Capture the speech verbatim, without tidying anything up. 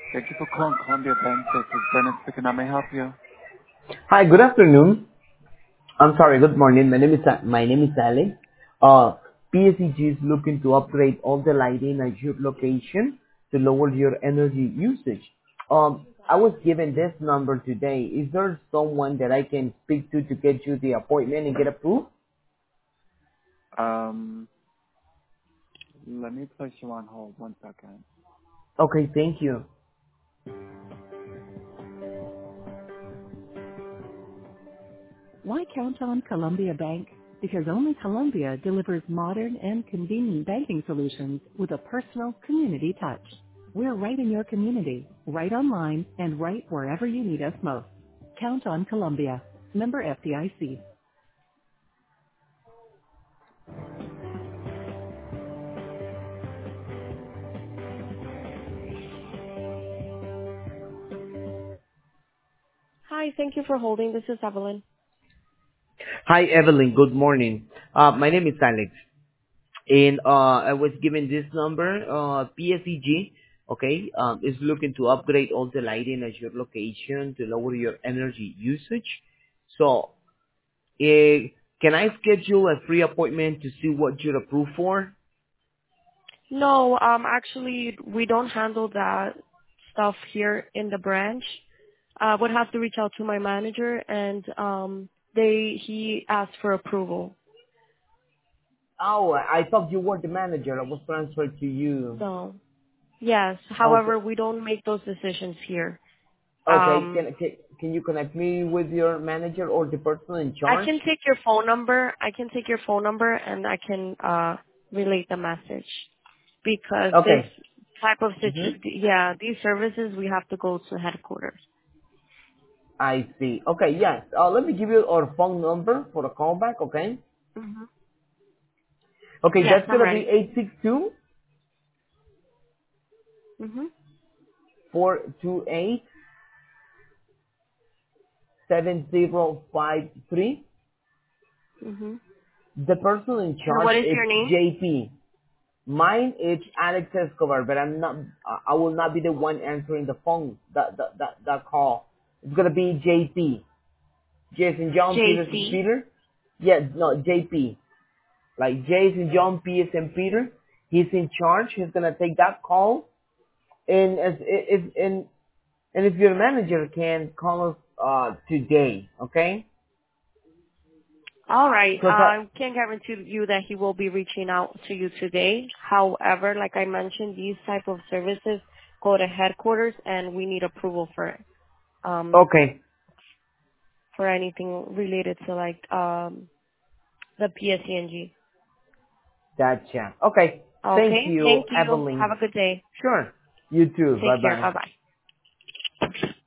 Thank you for calling Columbia Bank. This is Brennan speaking. How may I help you? Hi, good afternoon. I'm sorry, good morning. My name is my name is Alex. Uh, P S E G is looking to upgrade all the lighting at your location to lower your energy usage. Um, I was given this number today. Is there someone that I can speak to to get you the appointment and get approved? Um, let me place you on hold one second. Okay, thank you. Why count on Columbia Bank? Because only Columbia delivers modern and convenient banking solutions with a personal community touch. We're right in your community, right online, and right wherever you need us most. Count on Columbia. Member F D I C. Hi, thank you for holding. This is Evelyn. Hi, Evelyn. Good morning. Uh, my name is Alex. And uh, I was given this number, uh, P S E G, okay, um, is looking to upgrade all the lighting at your location to lower your energy usage. So, uh, can I schedule a free appointment to see what you're approved for? No, um, actually, we don't handle that stuff here in the branch. I would have to reach out to my manager, and um, they he asked for approval. Oh, I thought you were the manager. I was transferred to you. So yes, Okay. however, we don't make those decisions here. Okay. Um, Can, can, can you connect me with your manager or the person in I charge? can take your phone number. I can take your phone number, and I can uh, relate the message because this Okay. type of Mm-hmm. situ- yeah, these services we have to go to headquarters. I see. Okay, yes. Uh, let me give you our phone number for a callback, okay? hmm Okay, Yes, that's I'm gonna be ready. eight six two Mhm. four two eight seven zero five three. Mhm. The person in And charge what is is your name? J P. Mine is Alex Escobar, but I'm not. I I will not be the one answering the phone. That that that that call. It's gonna be J P. Jason John J Peter C. Peter. Yeah, no J P. Like Jason John P S and Peter. He's in charge. He's gonna take that call. And as if and and if your manager can call us uh today, okay? All right. Because I can't guarantee you that he will be reaching out to you today. However, like I mentioned, these type of services go to headquarters, and we need approval for it. Um, okay, for anything related to like um the P S E N G. gotcha. Okay, thank Okay. you, Thank you. Evelyn. Have a good day. Sure. You too. Bye Take care. bye. Bye bye.